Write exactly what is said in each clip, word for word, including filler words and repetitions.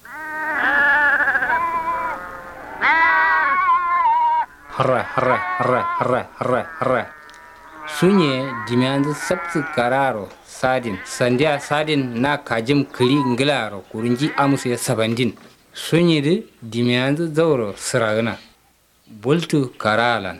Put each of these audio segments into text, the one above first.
harra harra harra harra harra harra sunye dimianzu sabtu kararo sadin sandia sadin na kajim kili ngilaro kurunji amusu ya sabandin sunye di dimianzu zauro siragna bultu karalan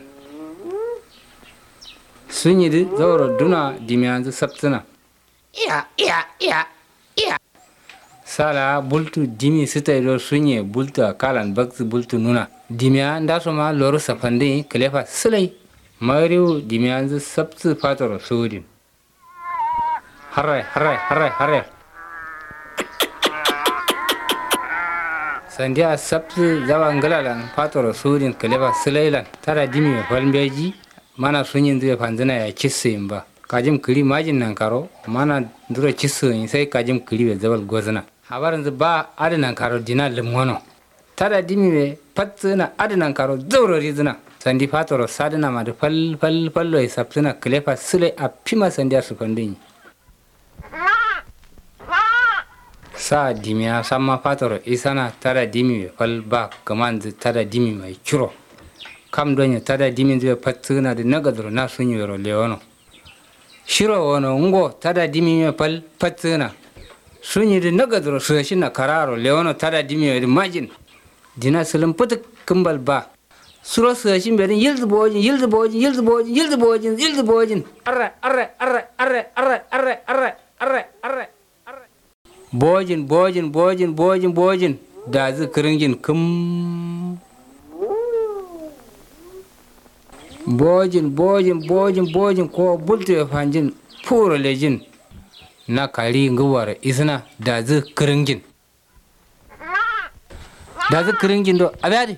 sunye di zauro duna dimianzu sabtuna iya iya iya iya sala bultu dimi sita do sunye bultu kalan baksu bultu nuna dimia ndasoma loru sapandi klefa silai mariu dimianzu sabtu fatoro sudin harre harre harre harre sandia sabtu zawa ngalalan fatoro sudin klefa silailan tara dimi falmbeji mana sunyin zai fanzina ya kisse imba kajim kiri majin nan karo mana dura kisse sai kajim kiri be zabal gozna habarin ba adinan karo dina limwono tada dimi be patsuna adinan karo zauro rizuna sandi fatoro sadina ma da fal fal fallo ya sapsuna klefa sile a pima sandiya su kondin sa dimiya samma fatoro isana tada dimi be fal ba kaman tada dimi mai kiro kam donya tada dimi be patsuna da nagadro na sunyoro lewono shiro wono ngo tada dimi be fal patsuna sunyi da nagadro su shi na kararo lewono tada dimi be majin dina sulum putuk kumbal ba suro su shi be yildu bojin yildu bojin yildu bojin yildu bojin yildu bojin arre arre arre arre arre arre arre arre arre arre bojin bojin bojin bojin bojin da zikirin kum bojin bojin bojin bojin ko bultu ya fanjin puro lejin na kari nguwar isna da zikirin jin da zikirin jin do abadi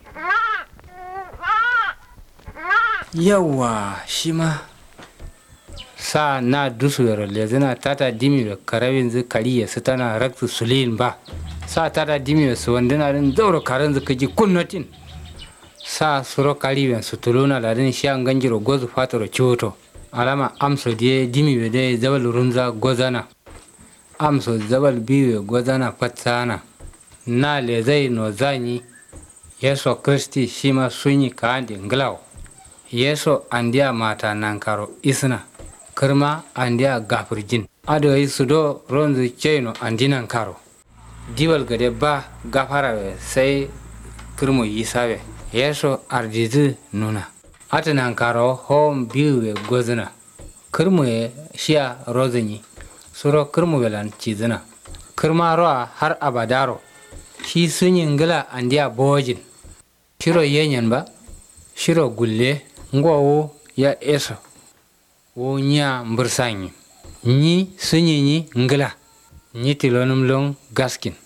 yawa shi ma sa na dusu yaro lezina tata dimi da karawin zai kari ya su tana raksu sulin ba sa tata dimi da su wandina din zauro karin zai kaji kunnotin sa suro kari ben su tuluna da din shi an ganjiro gozu fatoro ciwoto alama amso diye dimi da dai zabal runza gozana amso zabal biyu gozana fatsana na lezai no zanyi yeso kristi shi ma sunyi ka andi nglaw yeso andiya mata nankaro isna kirma andiya gafirjin ado yi sudo ronzu cheno andi nankaro diwal gade ba gafara sai kirmo yisabe yeso ardizu nuna ata nankaro hom biwe gozna kirmo ye shia rozinyi suro kirmo belan chizna kirma roa har abadaro shi sunyi ngila andiya bojin shiro yenyan ba shiro gulle ngo ya eso wo nya mbursanyi ni sunyi ni ngila ni tilonum long gaskin